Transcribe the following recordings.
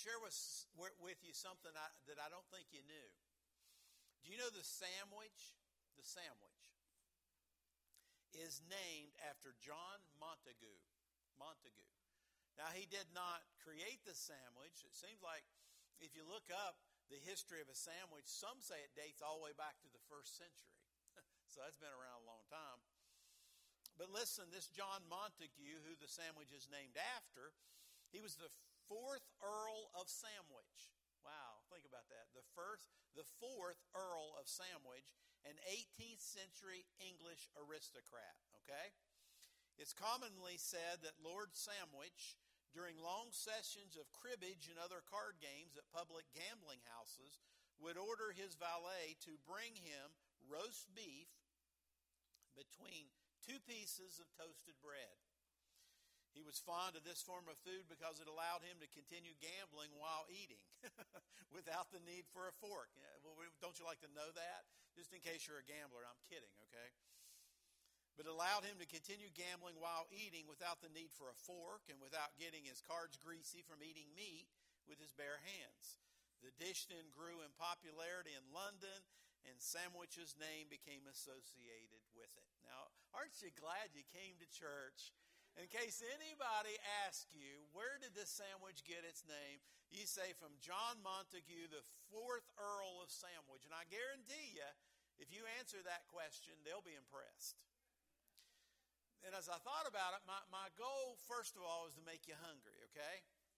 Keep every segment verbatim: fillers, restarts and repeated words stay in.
share with, with you something I, that I don't think you knew. Do you know the sandwich? The sandwich is named after John Montagu. Montagu. Now, he did not create the sandwich. It seems like if you look up the history of a sandwich, some say it dates all the way back to the first century. So that's been around a long time. But listen, this John Montagu, who the sandwich is named after, he was the fourth Earl of Sandwich. Wow, think about that. The first, the fourth Earl of Sandwich, an eighteenth century English aristocrat, okay? It's commonly said that Lord Sandwich, during long sessions of cribbage and other card games at public gambling houses, would order his valet to bring him roast beef between two pieces of toasted bread. He was fond of this form of food because it allowed him to continue gambling while eating without the need for a fork. Yeah, well, don't you like to know that? Just in case you're a gambler. I'm kidding, okay? But it allowed him to continue gambling while eating without the need for a fork and without getting his cards greasy from eating meat with his bare hands. The dish then grew in popularity in London, and Sandwich's name became associated with it. Now, aren't you glad you came to church? In case anybody asks you, where did this sandwich get its name? You say from John Montagu, the fourth Earl of Sandwich. And I guarantee you, if you answer that question, they'll be impressed. And as I thought about it, my, my goal, first of all, is to make you hungry, okay?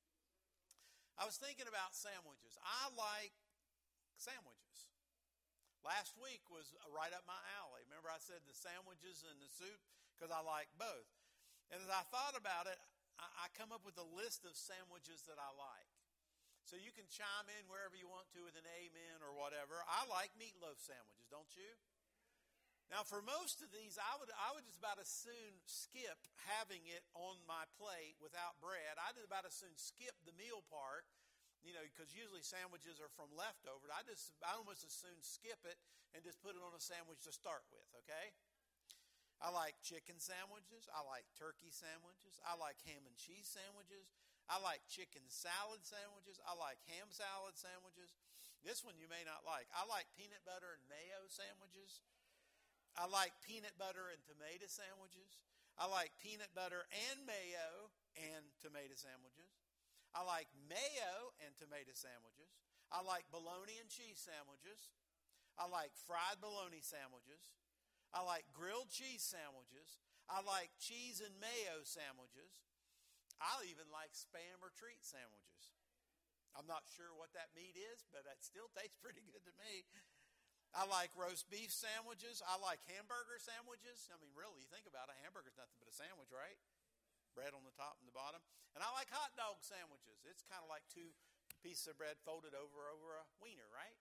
I was thinking about sandwiches. I like sandwiches. Last week was right up my alley. Remember I said the sandwiches and the soup? Because I like both. And as I thought about it, I, I come up with a list of sandwiches that I like. So you can chime in wherever you want to with an amen or whatever. I like meatloaf sandwiches, don't you? Now, for most of these, I would I would just about as soon skip having it on my plate without bread. I'd about as soon skip the meal part, you know, because usually sandwiches are from leftovers. I just I almost as soon skip it and just put it on a sandwich to start with, okay? I like chicken sandwiches. I like turkey sandwiches. I like ham and cheese sandwiches. I like chicken salad sandwiches. I like ham salad sandwiches. This one you may not like. I like peanut butter and mayo sandwiches. I like peanut butter and tomato sandwiches. I like peanut butter and mayo and tomato sandwiches. I like mayo and tomato sandwiches. I like bologna and cheese sandwiches. I like fried bologna sandwiches. I like grilled cheese sandwiches. I like cheese and mayo sandwiches. I even like spam or treat sandwiches. I'm not sure what that meat is, but it still tastes pretty good to me. I like roast beef sandwiches. I like hamburger sandwiches. I mean, really, you think about it, a hamburger's nothing but a sandwich, right? Bread on the top and the bottom. And I like hot dog sandwiches. It's kind of like two pieces of bread folded over over a wiener, right?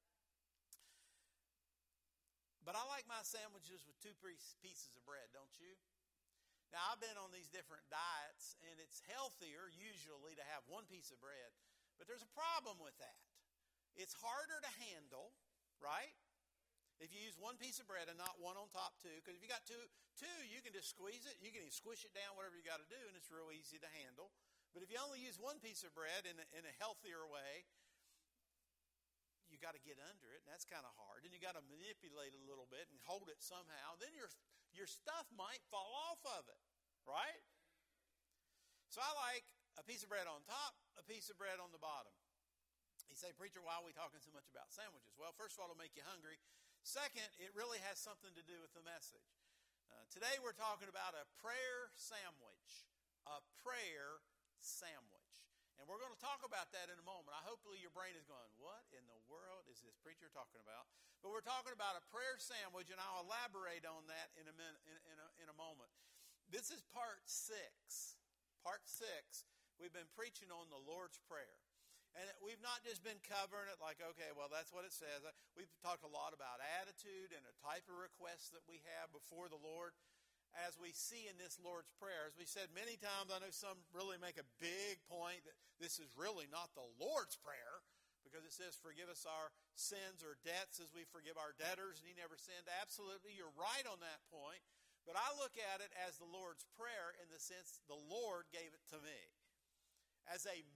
But I like my sandwiches with two pieces of bread, don't you? Now, I've been on these different diets, and it's healthier usually to have one piece of bread. But there's a problem with that. It's harder to handle, right? If you use one piece of bread and not one on top too, because if you got two, two, you can just squeeze it. You can even squish it down, whatever you got to do, and it's real easy to handle. But if you only use one piece of bread in a, in a healthier way, you got to get under it, and that's kind of hard. And you got to manipulate it a little bit and hold it somehow. Then your your stuff might fall off of it, right? So I like a piece of bread on top, a piece of bread on the bottom. You say, preacher, why are we talking so much about sandwiches? Well, first of all, it'll make you hungry. Second, it really has something to do with the message. Uh, today we're talking about a prayer sandwich. A prayer sandwich. And we're going to talk about that in a moment. I hopefully your brain is going, what in the world is this preacher talking about? But we're talking about a prayer sandwich, and I'll elaborate on that in a minute, in, in, a, in a moment. This is part six. Part six. We've been preaching on the Lord's Prayer. And we've not just been covering it like, okay, well, that's what it says. We've talked a lot about attitude and a type of request that we have before the Lord. As we see in this Lord's Prayer, as we said many times, I know some really make a big point that this is really not the Lord's Prayer, because it says, forgive us our sins or debts as we forgive our debtors, and he never sinned. Absolutely, you're right on that point. But I look at it as the Lord's Prayer in the sense the Lord gave it to me as a model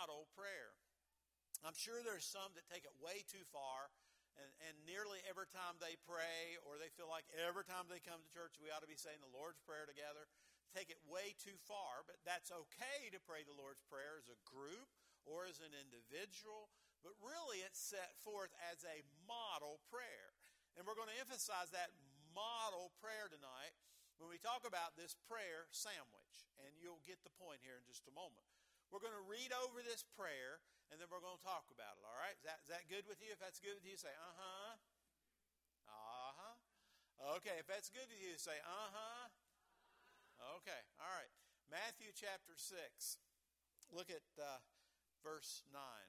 model prayer. I'm sure there's some that take it way too far, and, and nearly every time they pray, or they feel like every time they come to church, we ought to be saying the Lord's Prayer together. Take it way too far, but that's okay to pray the Lord's Prayer as a group or as an individual, but really it's set forth as a model prayer. And we're going to emphasize that model prayer tonight when we talk about this prayer sandwich, and you'll get the point here in just a moment. We're going to read over this prayer, and then we're going to talk about it, all right? Is that, is that good with you? If that's good with you, say, uh-huh. Uh-huh. Okay, if that's good with you, say, uh-huh. Okay, all right. Matthew chapter six. Look at uh, verse nine.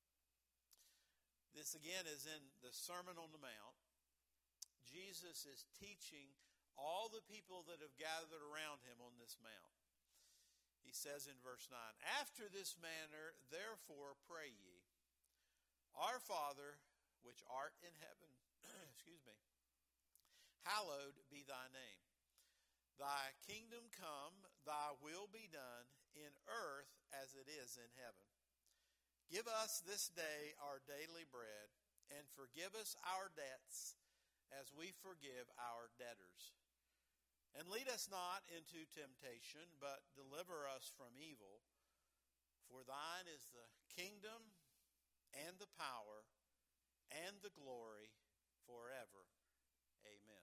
This again is in the Sermon on the Mount. Jesus is teaching all the people that have gathered around him on this mount. He says in verse nine, "After this manner, therefore, pray ye, Our Father, which art in heaven," excuse me, "hallowed be thy name. Thy kingdom come, thy will be done, in earth as it is in heaven. Give us this day our daily bread, and forgive us our debts as we forgive our debtors. And lead us not into temptation, but deliver us from evil. For thine is the kingdom, and the power, and the glory, forever. Amen."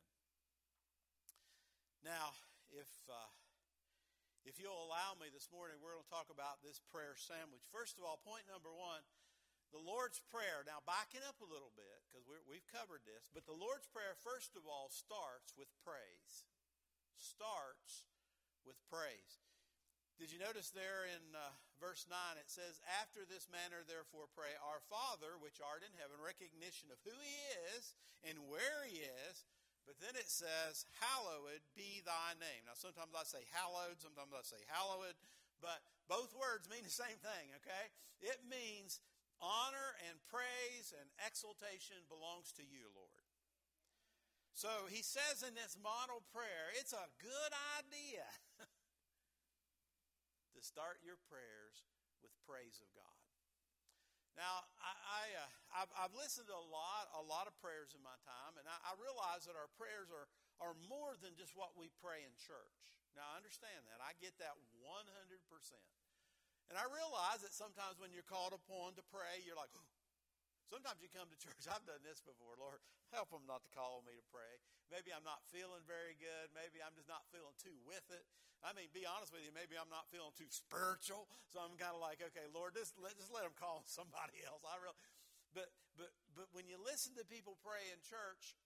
Now, if uh, if you'll allow me this morning, we're going to talk about this prayer sandwich. First of all, point number one, the Lord's Prayer. Now, backing up a little bit, because we've covered this, but the Lord's Prayer, first of all, starts with praise. Starts with praise. Did you notice there in uh, verse nine, it says, "After this manner, therefore, pray, Our Father, which art in heaven," recognition of who he is and where he is. But then it says, "Hallowed be thy name." Now, sometimes I say hallowed, sometimes I say hallowed, but both words mean the same thing, okay? It means honor and praise and exaltation belongs to you, Lord. So he says in this model prayer, it's a good idea to start your prayers with praise of God. Now, I, I, uh, I've, I've listened to a lot, a lot of prayers in my time, and I, I realize that our prayers are, are more than just what we pray in church. Now, I understand that. I get that one hundred percent. And I realize that sometimes when you're called upon to pray, you're like, oh. Sometimes you come to church. I've done this before. Lord, help them not to call me to pray. Maybe I'm not feeling very good. Maybe I'm just not feeling too with it. I mean, be honest with you, maybe I'm not feeling too spiritual. So I'm kind of like, okay, Lord, just let, just let them call somebody else. I really, but, but, but when you listen to people pray in church,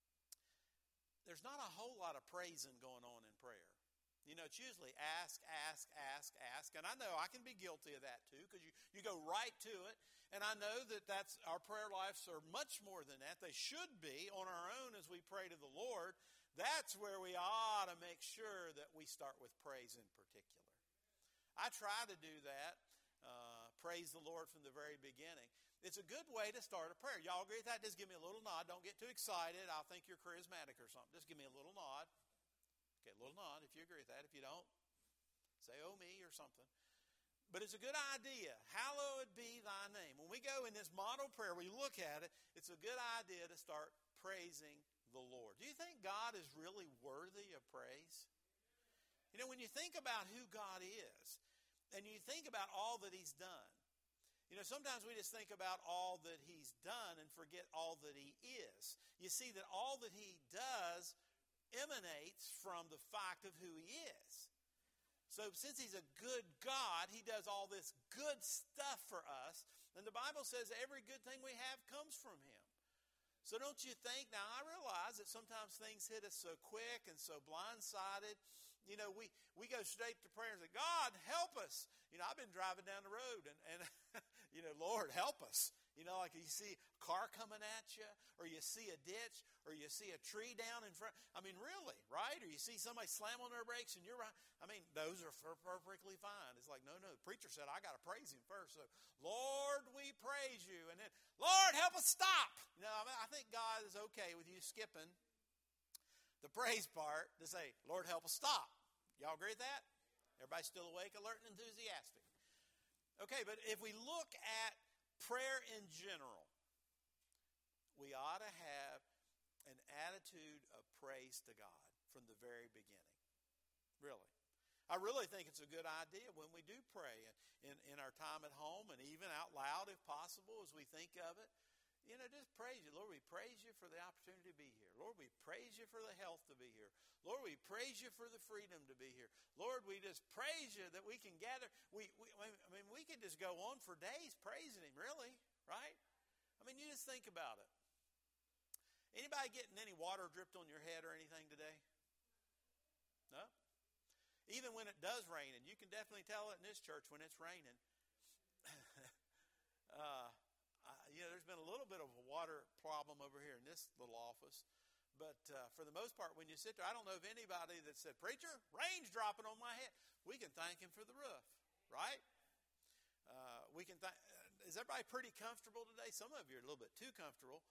there's not a whole lot of praising going on in prayer. You know, it's usually ask, ask, ask, ask. And I know I can be guilty of that too, because you, you go right to it. And I know that that's, our prayer lives are much more than that. They should be on our own as we pray to the Lord. That's where we ought to make sure that we start with praise in particular. I try to do that, uh, praise the Lord from the very beginning. It's a good way to start a prayer. Y'all agree with that? Just give me a little nod. Don't get too excited. I'll think you're charismatic or something. Just give me a little nod. Okay, a little nod if you agree with that. If you don't, say, oh, me or something. But it's a good idea. Hallowed be thy name. When we go in this model prayer, we look at it, it's a good idea to start praising the Lord. Do you think God is really worthy of praise? You know, when you think about who God is, and you think about all that he's done, you know, sometimes we just think about all that he's done and forget all that he is. You see that all that he does emanates from the fact of who he is. So since he's a good God, he does all this good stuff for us. And the Bible says every good thing we have comes from him. So don't you think, now I realize that sometimes things hit us so quick and so blindsided. You know, we, we go straight to prayer and say, God, help us. You know, I've been driving down the road and, and you know, Lord, help us. You know, like you see a car coming at you, or you see a ditch, or you see a tree down in front. I mean, really, right? Or you see somebody slam on their brakes and you're right. I mean, those are perfectly fine. It's like, no, no, the preacher said, I got to praise him first. So, Lord, we praise you. And then, Lord, help us stop. You know, I mean, I think God is okay with you skipping the praise part to say, Lord, help us stop. Y'all agree with that? Everybody still awake, alert, and enthusiastic. Okay, but if we look at prayer in general, we ought to have an attitude of praise to God from the very beginning. Really. I really think it's a good idea when we do pray in, in our time at home and even out loud if possible as we think of it. You know, just praise you. Lord, we praise you for the opportunity to be here. Lord, we praise you for the health to be here. Lord, we praise you for the freedom to be here. Lord, we just praise you that we can gather. We, we I mean, we could just go on for days praising him, really, right? I mean, you just think about it. Anybody getting any water dripped on your head or anything today? No? Even when it does rain, and you can definitely tell it in this church when it's raining. uh, You know, there's been a little bit of a water problem over here in this little office. But uh, for the most part, when you sit there, I don't know of anybody that said, "Preacher, rain's dropping on my head." We can thank him for the roof, right? Uh, we can. Th- Is everybody pretty comfortable today? Some of you are a little bit too comfortable.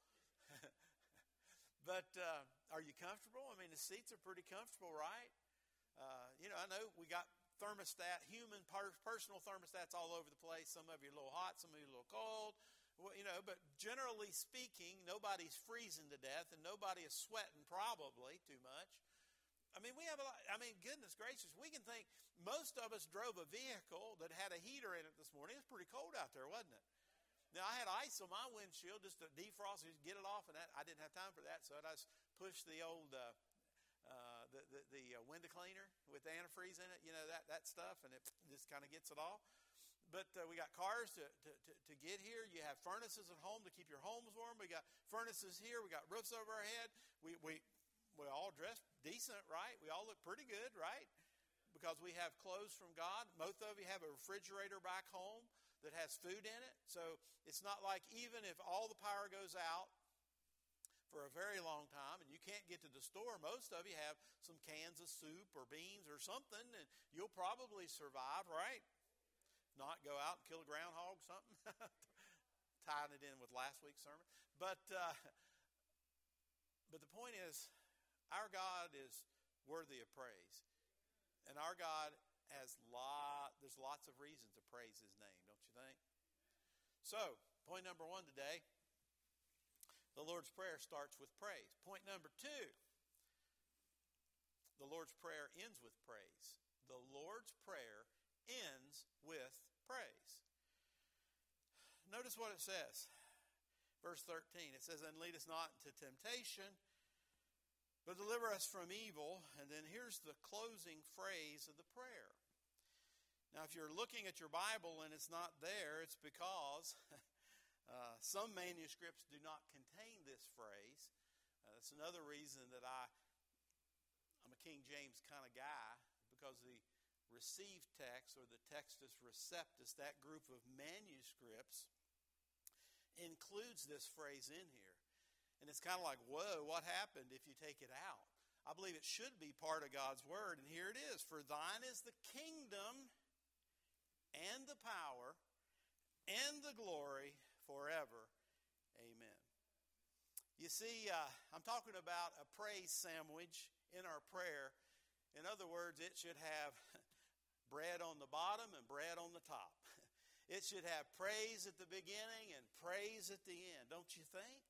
But uh, are you comfortable? I mean, the seats are pretty comfortable, right? Uh, you know, I know we got thermostat, human per- personal thermostats all over the place. Some of you are a little hot, some of you are a little cold. Well, you know, but generally speaking, nobody's freezing to death, and nobody is sweating probably too much. I mean, we have a lot, I mean, goodness gracious, we can think most of us drove a vehicle that had a heater in it this morning. It was pretty cold out there, wasn't it? Now, I had ice on my windshield just to defrost it, just get it off, and that, I didn't have time for that, so I just pushed the old uh, uh, the, the, the uh, window cleaner with antifreeze in it, you know, that, that stuff, and it just kind of gets it off. But uh, we got cars to, to, to, to get here. You have furnaces at home to keep your homes warm. We got furnaces here. We got roofs over our head. We we we all dressed decent, right? We all look pretty good, right? Because we have clothes from God. Most of you have a refrigerator back home that has food in it. So it's not like even if all the power goes out for a very long time and you can't get to the store, most of you have some cans of soup or beans or something, and you'll probably survive, right? Not go out and kill a groundhog, something. Tying it in with last week's sermon. But uh, but the point is, our God is worthy of praise. And our God has lot, there's lots of reasons to praise his name, don't you think? So, point number one today, the Lord's Prayer starts with praise. Point number two, the Lord's Prayer ends with praise. The Lord's Prayer ends with praise. Notice what it says. Verse thirteen, it says, "And lead us not into temptation, but deliver us from evil." And then here's the closing phrase of the prayer. Now, if you're looking at your Bible and it's not there, it's because uh, some manuscripts do not contain this phrase. Uh, that's another reason that I, I'm a King James kind of guy, because the received text, or the Textus Receptus, that group of manuscripts, includes this phrase in here. And it's kind of like, whoa, what happened if you take it out? I believe it should be part of God's Word, and here it is. "For thine is the kingdom and the power and the glory forever. Amen." You see, uh, I'm talking about a praise sandwich in our prayer. In other words, it should have bread on the bottom and bread on the top. It should have praise at the beginning and praise at the end, don't you think?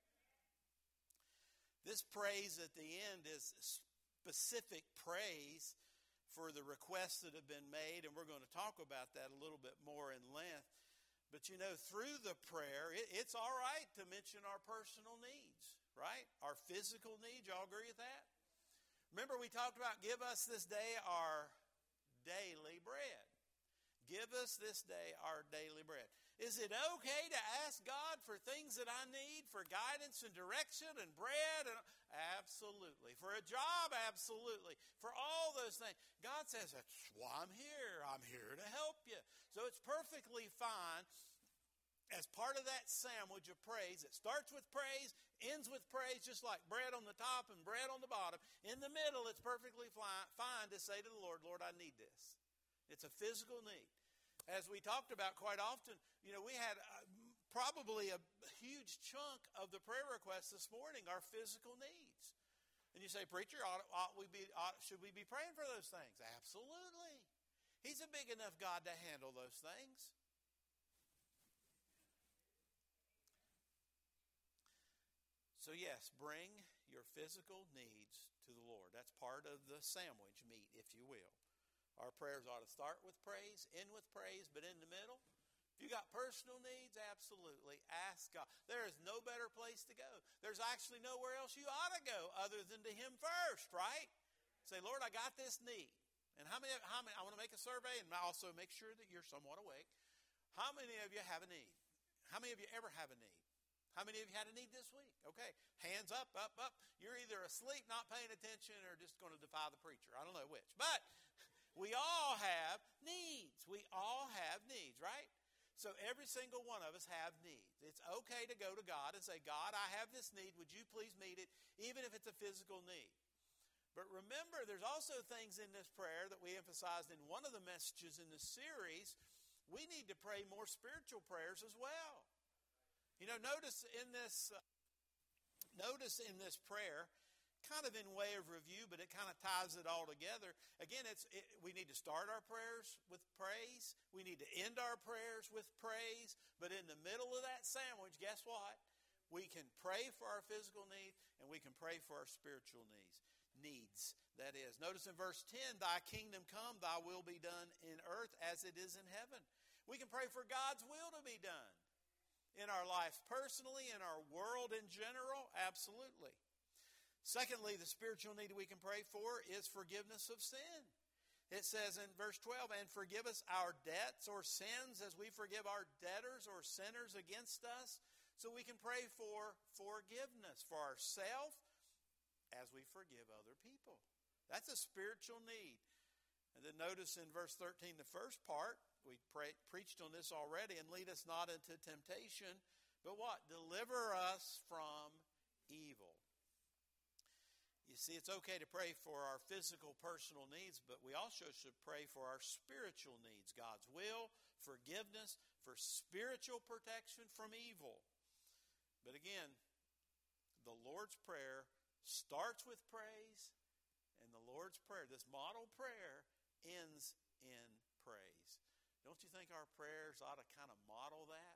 This praise at the end is specific praise for the requests that have been made, and we're going to talk about that a little bit more in length. But you know, through the prayer, it, it's all right to mention our personal needs, right? Our physical needs. Y'all agree with that? Remember, we talked about give us this day our daily bread. Give us this day our daily bread. Is it okay to ask God for things that I need, for guidance and direction and bread? And absolutely. For a job? Absolutely. For all those things. God says, that's why I'm here. I'm here to help you. So it's perfectly fine as part of that sandwich of praise. It starts with praise, ends with praise, just like bread on the top and bread on the bottom. In the middle, it's perfectly fine to say to the Lord, Lord, I need this. It's a physical need. As we talked about quite often, you know, we had uh, probably a huge chunk of the prayer requests this morning are physical needs. And you say, preacher, ought, ought we be, ought, should we be praying for those things? Absolutely. He's a big enough God to handle those things. So yes, bring your physical needs to the Lord. That's part of the sandwich meat, if you will. Our prayers ought to start with praise, end with praise, but in the middle, if you got personal needs, absolutely ask God. There is no better place to go. There's actually nowhere else you ought to go other than to Him first, right? Say, Lord, I got this need. And how many, how many, I want to make a survey and also make sure that you're somewhat awake. How many of you have a need? How many of you ever have a need? How many of you had a need this week? Okay, hands up, up, up. You're either asleep, not paying attention, or just going to defy the preacher. I don't know which. But we all have needs. We all have needs, right? So every single one of us have needs. It's okay to go to God and say, God, I have this need. Would you please meet it, even if it's a physical need? But remember, there's also things in this prayer that we emphasized in one of the messages in the series. We need to pray more spiritual prayers as well. You know, notice in this, uh, notice in this prayer, kind of in way of review, but it kind of ties it all together. Again, it's it, we need to start our prayers with praise. We need to end our prayers with praise. But in the middle of that sandwich, guess what? We can pray for our physical need, and we can pray for our spiritual needs. Needs, that is. Notice in verse ten, thy kingdom come, thy will be done in earth as it is in heaven. We can pray for God's will to be done in our lives personally, in our world in general, absolutely. Secondly, the spiritual need we can pray for is forgiveness of sin. It says in verse twelve, and forgive us our debts or sins as we forgive our debtors or sinners against us. So we can pray for forgiveness for ourselves as we forgive other people. That's a spiritual need. And then notice in verse thirteen, the first part, we pray, preached on this already, and lead us not into temptation, but what? Deliver us from evil. You see, it's okay to pray for our physical, personal needs, but we also should pray for our spiritual needs. God's will, forgiveness, for spiritual protection from evil. But again, the Lord's Prayer starts with praise, and the Lord's Prayer, this model prayer, ends in praise. Don't you think our prayers ought to kind of model that?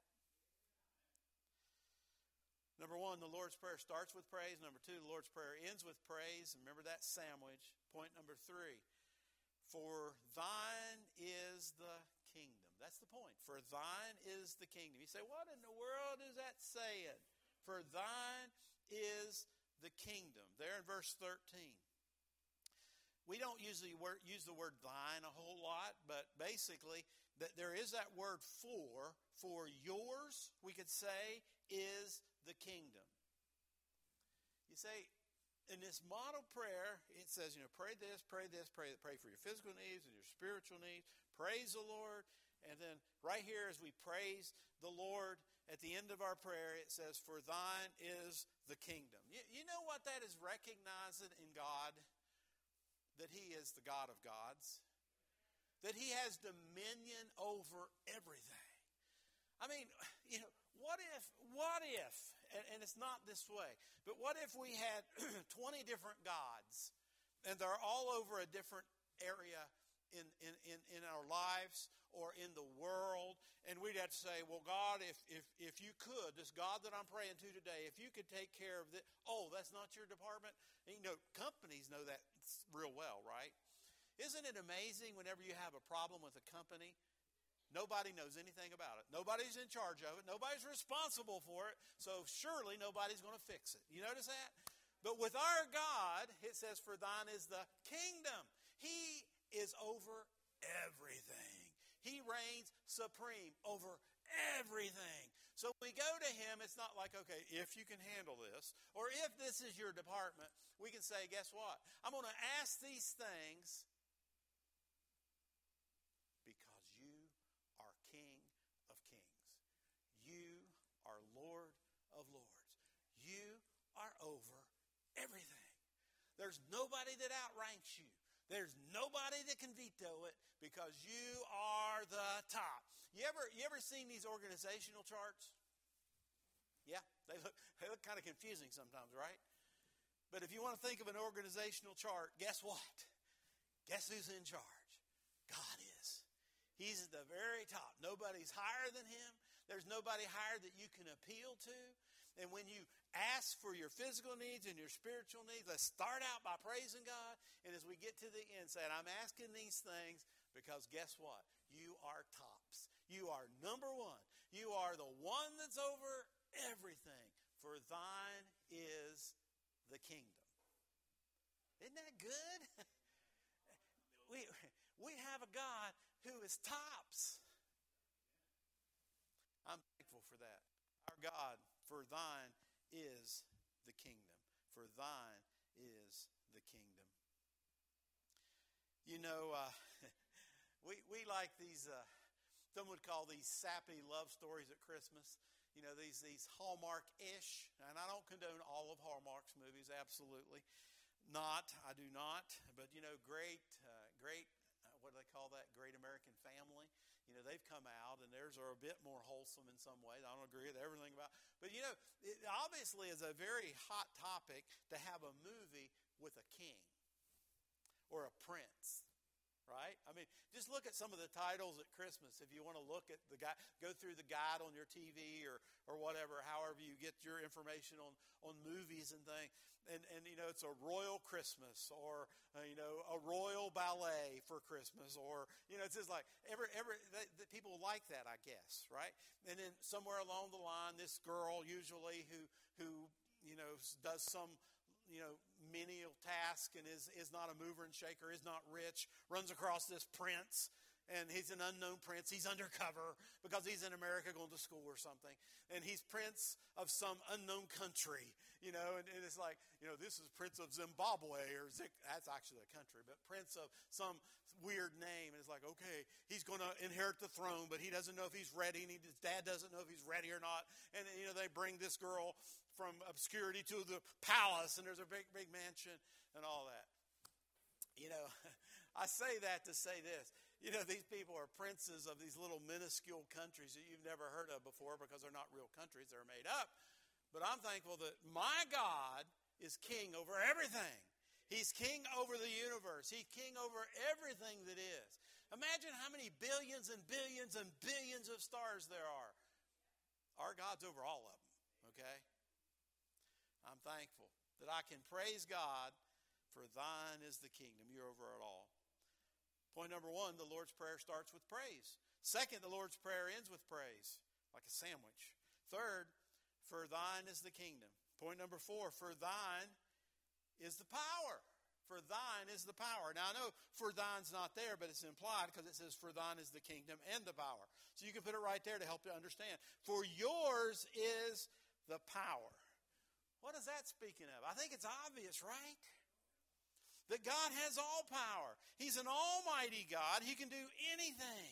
Number one, the Lord's Prayer starts with praise. Number two, the Lord's Prayer ends with praise. Remember that sandwich. Point number three, for thine is the kingdom. That's the point. For thine is the kingdom. You say, what in the world is that saying? For thine is the kingdom. There in verse thirteen. We don't usually word, use the word thine a whole lot, but basically that there is that word for. For yours, we could say, is the kingdom. You say, in this model prayer, it says, you know, pray this, pray this, pray pray for your physical needs and your spiritual needs. Praise the Lord. And then right here as we praise the Lord, at the end of our prayer, it says, for thine is the kingdom. You, you know what that is recognizing in God? That He is the God of gods. That He has dominion over everything. I mean, you know, what if, what if, and, and it's not this way, but what if we had twenty different gods, and they're all over a different area in, in, in, in our lives or in the world, and we'd have to say, well, God, if, if, if you could, this God that I'm praying to today, if you could take care of this, oh, that's not your department? And, you know, companies know that real well, right? Isn't it amazing whenever you have a problem with a company, nobody knows anything about it. Nobody's in charge of it. Nobody's responsible for it. So surely nobody's going to fix it. You notice that? But with our God, it says, for thine is the kingdom. He is over everything. He reigns supreme over everything. So when we go to Him, it's not like, okay, if you can handle this, or if this is your department, we can say, guess what? I'm going to ask these things because you are King of kings. You are Lord of lords. You are over everything. There's nobody that outranks you. There's nobody that can veto it because you are the top. You ever you ever seen these organizational charts? Yeah, they look they look kind of confusing sometimes, right? But if you want to think of an organizational chart, guess what? Guess who's in charge? God is. He's at the very top. Nobody's higher than Him. There's nobody higher that you can appeal to. And when you ask for your physical needs and your spiritual needs, let's start out by praising God. And as we get to the end, saying, I'm asking these things because guess what? You are tops. You are number one. You are the one that's over everything. For thine is the kingdom. Isn't that good? we, we have a God who is tops. I'm thankful for that. Our God, for thine is the kingdom. For thine is the kingdom. You know, uh, we we like these, uh, some would call these sappy love stories at Christmas. You know, these these Hallmark-ish. And I don't condone all of Hallmark's movies, absolutely not. I do not. But, you know, great, uh, great, uh, what do they call that? Great American Family. You know, they've come out, and theirs are a bit more wholesome in some ways. I don't agree with everything about it. But, you know, it obviously is a very hot topic to have a movie with a king or a prince, right? I mean, just look at some of the titles at Christmas. If you want to look at the guy, go through the guide on your T V or or whatever, however you get your information on, on movies and things. And, and, you know, it's a royal Christmas or, uh, you know, a royal ballet for Christmas or, you know, it's just like every, every, the, the people like that, I guess, right? And then somewhere along the line, this girl usually who, who, you know, does some, you know, menial task and is, is not a mover and shaker, is not rich, runs across this prince. And he's an unknown prince. He's undercover because he's in America going to school or something. And he's prince of some unknown country, you know. And, and it's like, you know, this is Prince of Zimbabwe or Zik- that's actually a country, but prince of some weird name. And it's like, okay, he's going to inherit the throne, but he doesn't know if he's ready. And he, his dad doesn't know if he's ready or not. And, you know, they bring this girl from obscurity to the palace, and there's a big, big mansion and all that. You know, I say that to say this. You know, these people are princes of these little minuscule countries that you've never heard of before because they're not real countries. They're made up. But I'm thankful that my God is king over everything. He's king over the universe. He's king over everything that is. Imagine how many billions and billions and billions of stars there are. Our God's over all of them, okay? I'm thankful that I can praise God, for thine is the kingdom. You're over it all. Point number one, the Lord's Prayer starts with praise. Second, the Lord's Prayer ends with praise, like a sandwich. Third, for thine is the kingdom. Point number four, for thine is the power. For thine is the power. Now, I know for thine's not there, but it's implied because it says for thine is the kingdom and the power. So you can put it right there to help you understand. For yours is the power. What is that speaking of? I think it's obvious, right? That God has all power. He's an almighty God. He can do anything.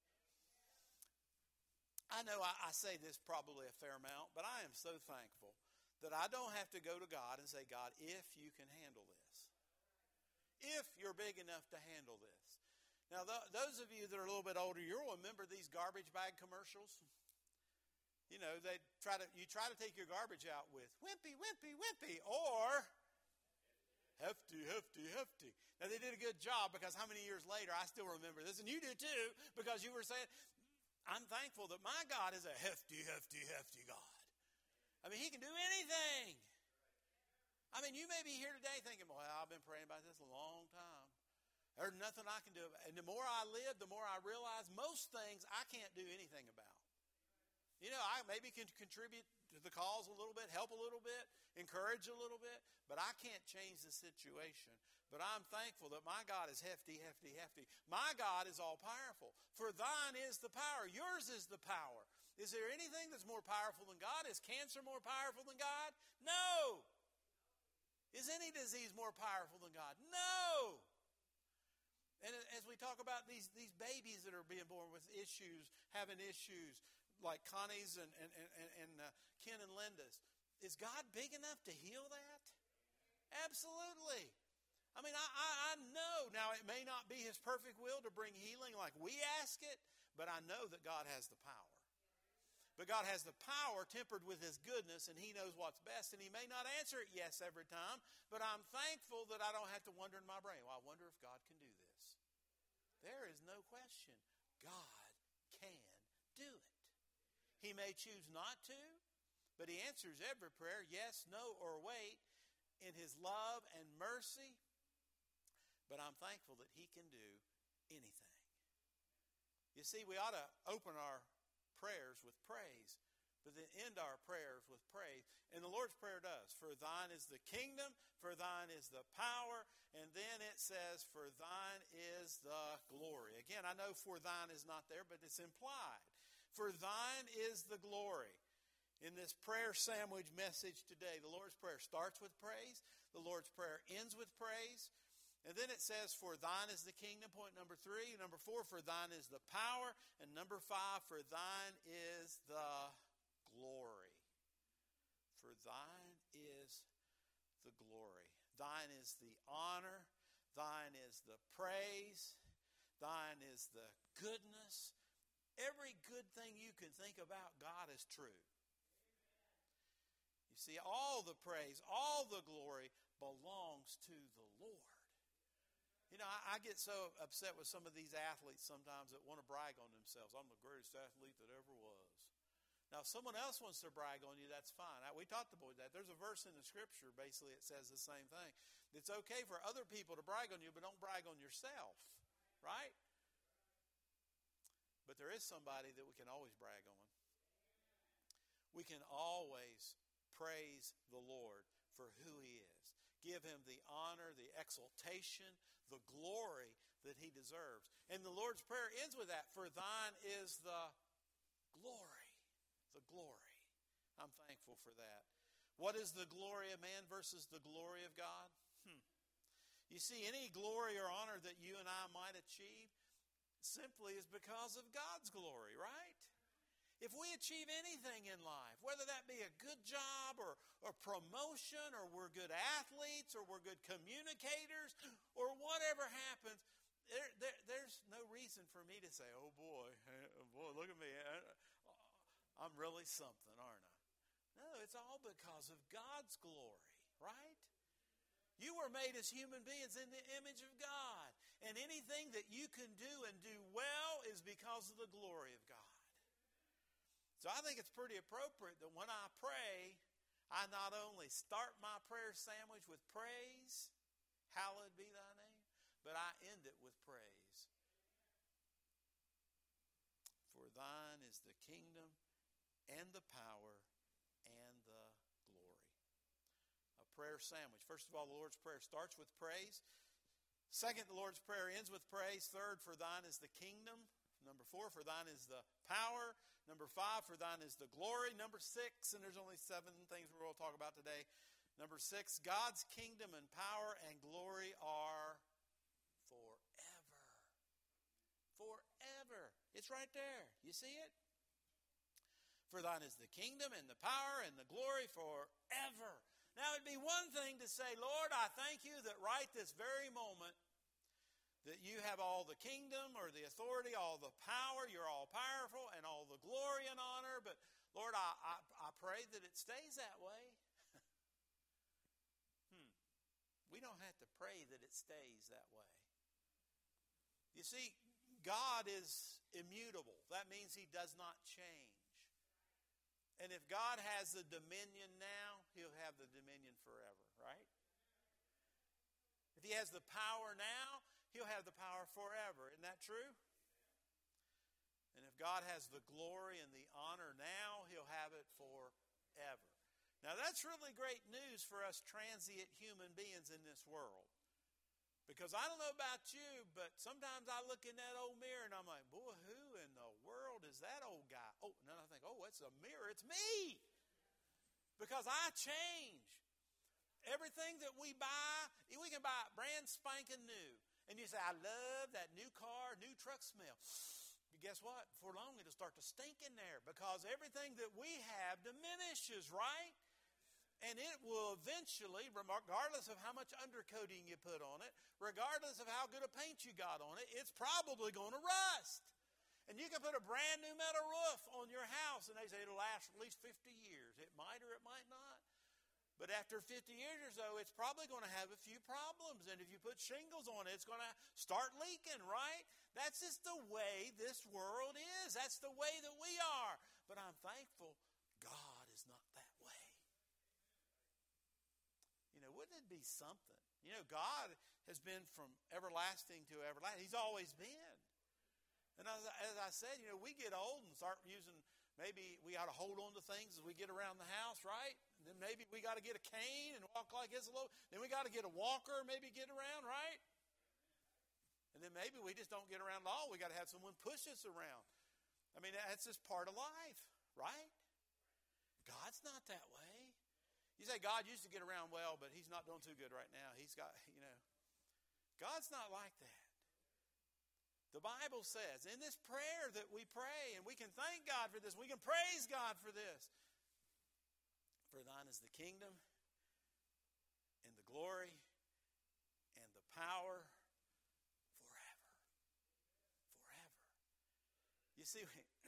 I know I, I say this probably a fair amount, but I am so thankful that I don't have to go to God and say, God, if you can handle this. If you're big enough to handle this. Now, th- those of you that are a little bit older, you'll remember these garbage bag commercials. You know, they try to you try to take your garbage out with wimpy, wimpy, wimpy, or hefty, hefty, hefty. Now, they did a good job because how many years later, I still remember this, and you do too, because you were saying, I'm thankful that my God is a hefty, hefty, hefty God. I mean, he can do anything. I mean, you may be here today thinking, well, I've been praying about this a long time. There's nothing I can do about it. And the more I live, the more I realize most things I can't do anything about. You know, I maybe can contribute to the cause a little bit, help a little bit, encourage a little bit, but I can't change the situation. But I'm thankful that my God is hefty, hefty, hefty. My God is all-powerful. For thine is the power. Yours is the power. Is there anything that's more powerful than God? Is cancer more powerful than God? No. Is any disease more powerful than God? No. And as we talk about these, these babies that are being born with issues, having issues, like Connie's and, and, and, and uh, Ken and Linda's. Is God big enough to heal that? Absolutely. I mean, I, I, I know. Now, it may not be his perfect will to bring healing like we ask it, but I know that God has the power. But God has the power tempered with his goodness, and he knows what's best, and he may not answer it yes every time, but I'm thankful that I don't have to wonder in my brain, well, I wonder if God can do this. There is no question. God can do it. He may choose not to. but He answers every prayer, yes, no, or wait, in His love and mercy. But I'm thankful that He can do anything. You see, we ought to open our prayers with praise, but then end our prayers with praise. And the Lord's Prayer does. For thine is the kingdom, for thine is the power, and then it says, for thine is the glory. Again, I know for thine is not there, but it's implied. For thine is the glory. In this prayer sandwich message today, the Lord's Prayer starts with praise. The Lord's Prayer ends with praise. And then it says, for thine is the kingdom, point number three. Number four, for thine is the power. And number five, for thine is the glory. For thine is the glory. Thine is the honor. Thine is the praise. Thine is the goodness. Every good thing you can think about God is true. You see, all the praise, all the glory belongs to the Lord. You know, I, I get so upset with some of these athletes sometimes that want to brag on themselves. I'm the greatest athlete that ever was. Now, if someone else wants to brag on you, that's fine. I, we taught the boys that. There's a verse in the Scripture, basically, it says the same thing. It's okay for other people to brag on you, but don't brag on yourself, right? But there is somebody that we can always brag on. We can always praise the Lord for who He is. Give Him the honor, the exaltation, the glory that He deserves. And the Lord's Prayer ends with that. For thine is the glory. The glory. I'm thankful for that. What is the glory of man versus the glory of God? Hmm. You see, any glory or honor that you and I might achieve simply is because of God's glory, right? If we achieve anything in life, whether that be a good job or, or promotion, or we're good athletes, or we're good communicators, or whatever happens, there, there, there's no reason for me to say, oh boy, boy, look at me. I'm really something, aren't I? No, it's all because of God's glory, right? You were made as human beings in the image of God. And anything that you can do and do well is because of the glory of God. So I think it's pretty appropriate that when I pray, I not only start my prayer sandwich with praise, hallowed be thy name, but I end it with praise. For thine is the kingdom and the power and the glory. A prayer sandwich. First of all, the Lord's Prayer starts with praise. Second, the Lord's Prayer ends with praise. Third, for thine is the kingdom. Number four, for thine is the power. Number five, for thine is the glory. Number six, and there's only seven things we're going to talk about today. Number six, God's kingdom and power and glory are forever. Forever. It's right there. You see it? For thine is the kingdom and the power and the glory forever. Now, it'd be one thing to say, Lord, I thank you that right this very moment that you have all the kingdom or the authority, all the power, you're all powerful, and all the glory and honor. But, Lord, I, I, I pray that it stays that way. hmm. We don't have to pray that it stays that way. You see, God is immutable. That means He does not change. And if God has the dominion now, He'll have the dominion forever, right? If He has the power now, He'll have the power forever. Isn't that true? And if God has the glory and the honor now, He'll have it forever. Now that's really great news for us transient human beings in this world. Because I don't know about you, but sometimes I look in that old mirror and I'm like, boy, who in the world is that old guy? Oh, and then I think, oh, it's a mirror. It's me. Because I change. Everything that we buy, we can buy it brand spanking new. And you say, I love that new car, new truck smell. But guess what? Before long, it'll start to stink in there because everything that we have diminishes, right? And it will eventually, regardless of how much undercoating you put on it, regardless of how good a paint you got on it, it's probably going to rust. And you can put a brand new metal roof on your house, and they say it'll last at least fifty years. It might or it might not. But after fifty years or so, it's probably going to have a few problems. And if you put shingles on it, it's going to start leaking, right? That's just the way this world is. That's the way that we are. But I'm thankful God is God's not that way. You know, wouldn't it be something? You know, God has been from everlasting to everlasting. He's always been. And as, as I said, you know, we get old and start using, maybe we ought to hold on to things as we get around the house, right? And then maybe we got to get a cane and walk like this a little. Then we got to get a walker, maybe get around, right? And then maybe we just don't get around at all. We got to have someone push us around. I mean, that's just part of life, right? God's not that way. You say God used to get around well, but he's not doing too good right now. He's got, you know, God's not like that. The Bible says in this prayer that we pray, and we can thank God for this, we can praise God for this. For thine is the kingdom and the glory and the power forever. Forever. You see,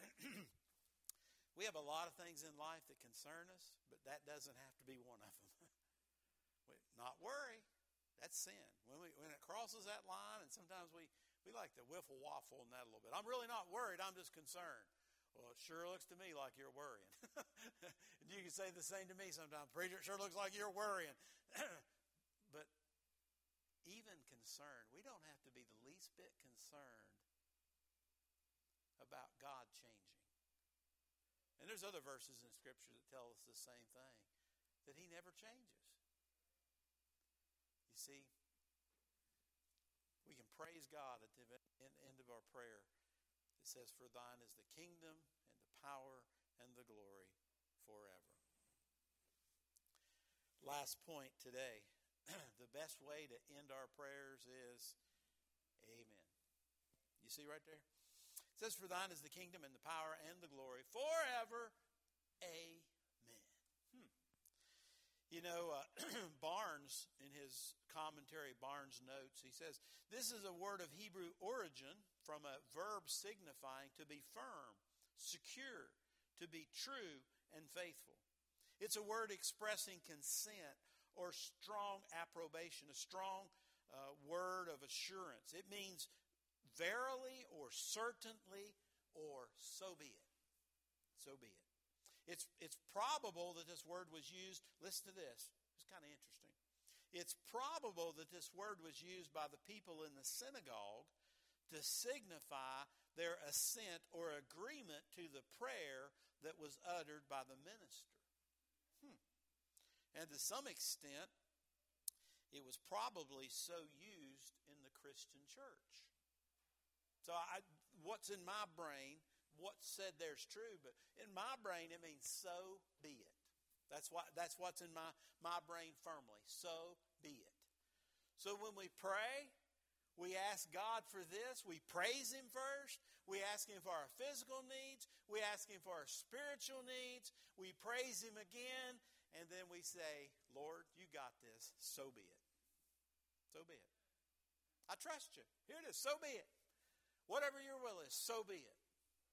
we have a lot of things in life that concern us, but that doesn't have to be one of them. Not worry. That's sin. When we when it crosses that line, and sometimes we, we like to whiffle waffle on that a little bit. I'm really not worried. I'm just concerned. Well, it sure looks to me like you're worrying. You can say the same to me sometimes. Preacher, it sure looks like you're worrying. But even concerned, we don't have to be the least bit concerned about God changing. And there's other verses in Scripture that tell us the same thing, that he never changes. You see, we can praise God at the end of our prayer. It says, for thine is the kingdom and the power and the glory forever. Last point today. The best way to end our prayers is amen. You see right there? It says, for thine is the kingdom and the power and the glory forever. Amen. Hmm. You know, uh, Barnes, in his commentary, Barnes notes, he says, this is a word of Hebrew origin from a verb signifying to be firm, secure, to be true and faithful. It's a word expressing consent or strong approbation, a strong uh, word of assurance. It means verily or certainly or so be it. So be it. It's, it's probable that this word was used, listen to this, it's kind of interesting. It's probable that this word was used by the people in the synagogue to signify their assent or agreement to the prayer that was uttered by the minister. Hmm. And to some extent, it was probably so used in the Christian church. So I, what's in my brain, what's said there is true, but in my brain it means so be it. That's what that's what's in my, my brain firmly. So be it. So when we pray, we ask God for this. We praise him first. We ask him for our physical needs. We ask him for our spiritual needs. We praise him again. And then we say, Lord, you got this. So be it. So be it. I trust you. Here it is. So be it. Whatever your will is, so be it.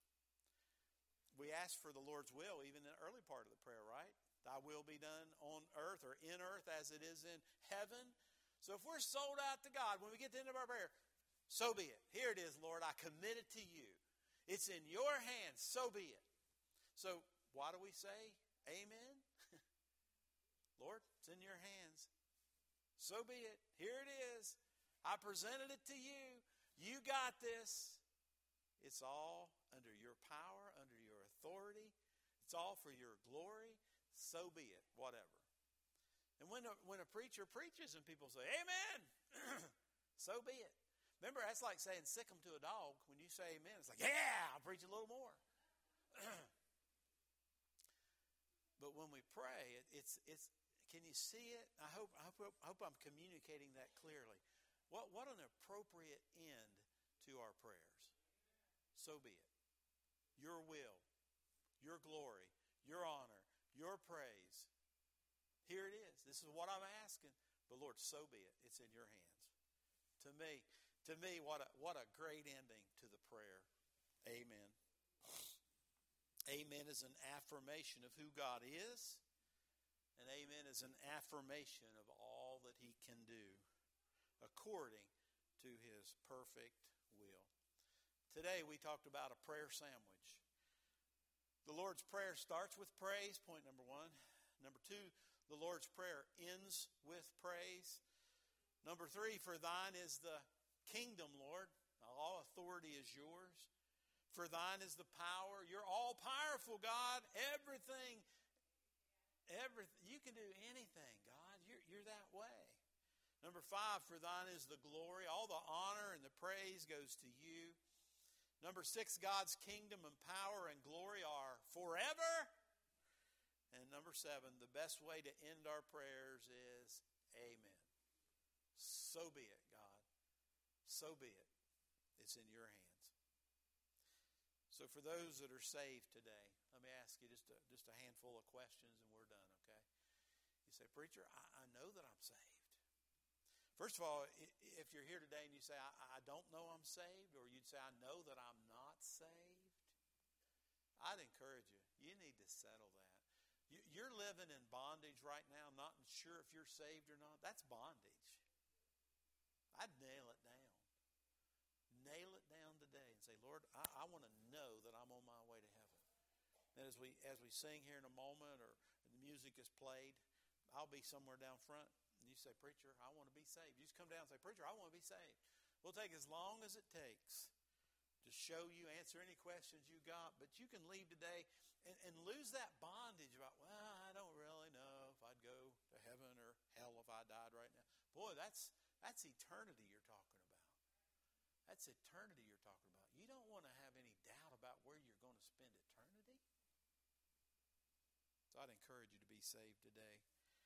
We ask for the Lord's will even in the early part of the prayer, right? Thy will be done on earth or in earth as it is in heaven. So if we're sold out to God, when we get to the end of our prayer, so be it. Here it is, Lord, I commit it to you. It's in your hands, so be it. So why do we say amen? Lord, it's in your hands. So be it. Here it is. I presented it to you. You got this. It's all under your power, under your authority. It's all for your glory. So be it. Whatever. And when a, when a preacher preaches and people say, amen, so be it. Remember, that's like saying sick 'em to a dog. When you say amen, it's like, yeah, I'll preach a little more. But when we pray, it, it's it's. Can you see it? I hope I hope I hope I'm communicating that clearly. What what an appropriate end to our prayers. So be it. Your will, your glory, your honor, your praise. Here it is. This is what I'm asking. But Lord, so be it. It's in your hands. To me, to me, what a what a great ending to the prayer. Amen. Amen is an affirmation of who God is. And amen is an affirmation of all that he can do according to his perfect will. Today we talked about a prayer sandwich. The Lord's Prayer starts with praise, point number one. Number two, the Lord's Prayer ends with praise. Number three, for thine is the kingdom, Lord. All authority is yours. For thine is the power. You're all-powerful, God. Everything, everything. You can do anything, God. You're, you're that way. Number five, for thine is the glory. All the honor and the praise goes to you. Number six, God's kingdom and power and glory are forever. And number seven, the best way to end our prayers is amen. So be it, God. So be it. It's in your hands. So for those that are saved today, let me ask you just a, just a handful of questions and we're done, okay? You say, preacher, I, I know that I'm saved. First of all, if you're here today and you say, I, I don't know I'm saved, or you'd say, I know that I'm not saved, I'd encourage you, you need to settle that. You, you're living in bondage right now, not sure if you're saved or not. That's bondage. I'd nail it down. Nail it down today and say, Lord, I, I want to know that I'm on my way to heaven. And as we as we sing here in a moment or the music is played, I'll be somewhere down front. And you say, preacher, I want to be saved. You just come down and say, preacher, I want to be saved. We'll take as long as it takes to show you, answer any questions you got. But you can leave today and, and lose that bondage about, well, I don't really know if I'd go to heaven or hell if I died right now. Boy, that's that's eternity you're talking about. That's eternity you're talking about. You don't want to have any doubt about where you're going to spend eternity. So I'd encourage you to be saved today.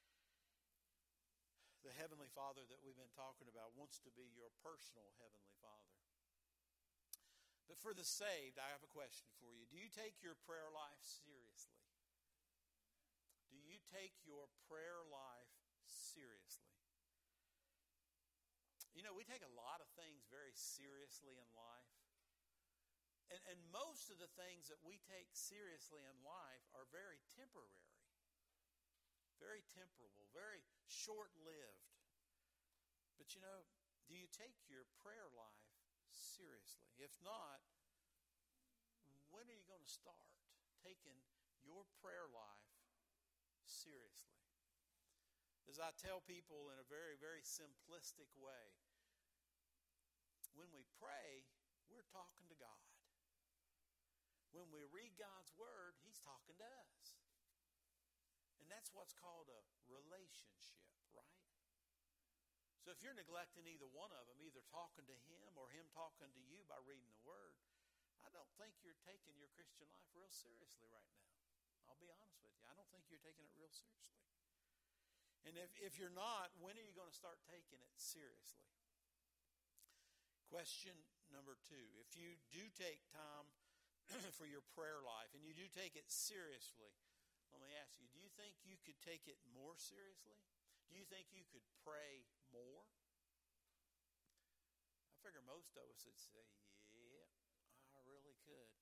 The Heavenly Father that we've been talking about wants to be your personal Heavenly Father. But for the saved, I have a question for you. Do you take your prayer life seriously? Do you take your prayer life seriously? You know, we take a lot of things very seriously in life. And, and most of the things that we take seriously in life are very temporary. Very temporal, very short-lived. But you know, do you take your prayer life seriously? If not, when are you going to start taking your prayer life seriously? As I tell people in a very, very simplistic way, when we pray, we're talking to God. When we read God's Word, He's talking to us. And that's what's called a relationship, right? So if you're neglecting either one of them, either talking to Him or Him talking to you by reading the Word, I don't think you're taking your Christian life real seriously right now. I'll be honest with you. I don't think you're taking it real seriously. And if, if you're not, when are you going to start taking it seriously? Question number two. If you do take time for your prayer life and you do take it seriously, let me ask you, do you think you could take it more seriously? Do you think you could pray more? I figure most of us would say, yeah, I really could.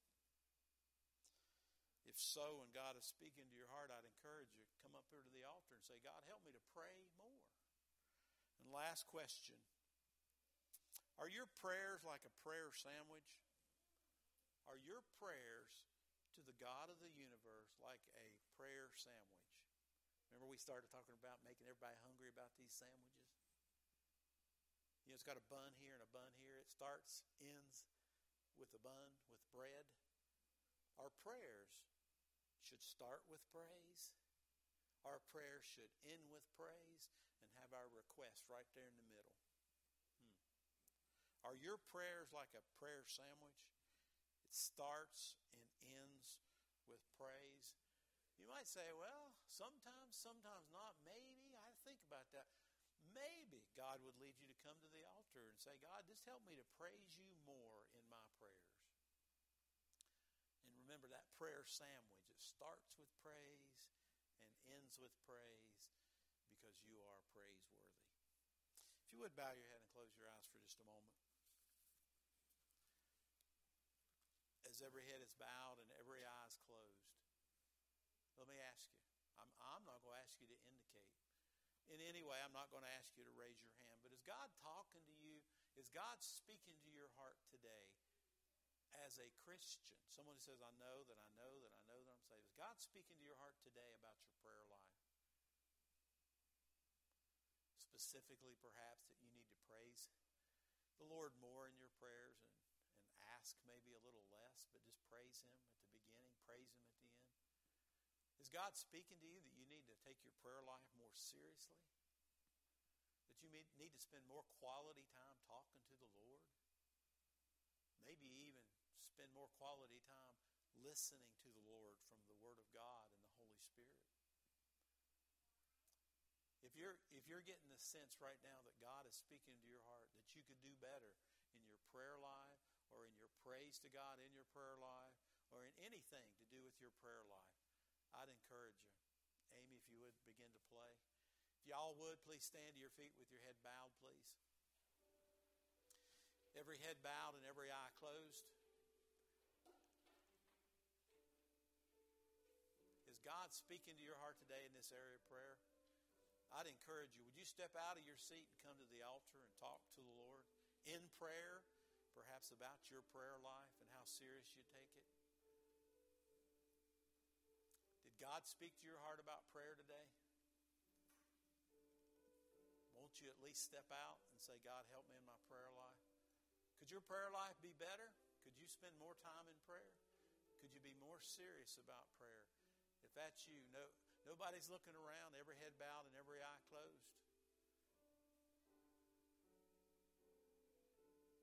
If so, and God is speaking to your heart, I'd encourage you to come up here to the altar and say, God, help me to pray more. And last question, are your prayers like a prayer sandwich? Are your prayers to the God of the universe like a prayer sandwich? Remember we started talking about making everybody hungry about these sandwiches? You know, it's got a bun here and a bun here. It starts, ends with a bun, with bread. Our prayers should start with praise. Our prayers should end with praise and have our request right there in the middle. Hmm. Are your prayers like a prayer sandwich? It starts and ends with praise. You might say, well, sometimes, sometimes not. Maybe. I think about that. Maybe God would lead you to come to the altar and say, God, just help me to praise you more in my prayers. And remember that prayer sandwich. It starts with praise and ends with praise because you are praiseworthy. If you would bow your head and close your eyes for just a moment. As every head is bowed and every eye is closed, let me ask you. I'm, I'm not going to ask you to indicate. In any way, I'm not going to ask you to raise your hand. But is God talking to you? Is God speaking to your heart today as a Christian? Someone who says, I know that I know that I know that say, is God speaking to your heart today about your prayer life? Specifically, perhaps, that you need to praise the Lord more in your prayers and, and ask maybe a little less, but just praise Him at the beginning, praise Him at the end. Is God speaking to you that you need to take your prayer life more seriously? That you need to spend more quality time talking to the Lord? Maybe even spend more quality time listening to the Lord from the Word of God and the Holy Spirit. If you're, if you're getting the sense right now that God is speaking to your heart, that you could do better in your prayer life or in your praise to God in your prayer life or in anything to do with your prayer life, I'd encourage you. Amy, if you would begin to play. If y'all would, please stand to your feet with your head bowed, please. Every head bowed and every eye closed. Is God speaking to your heart today in this area of prayer? I'd encourage you, would you step out of your seat and come to the altar and talk to the Lord in prayer, perhaps about your prayer life and how serious you take it? Did God speak to your heart about prayer today? Won't you at least step out and say, God, help me in my prayer life? Could your prayer life be better? Could you spend more time in prayer? Could you be more serious about prayer? If that's you, no, nobody's looking around, every head bowed and every eye closed.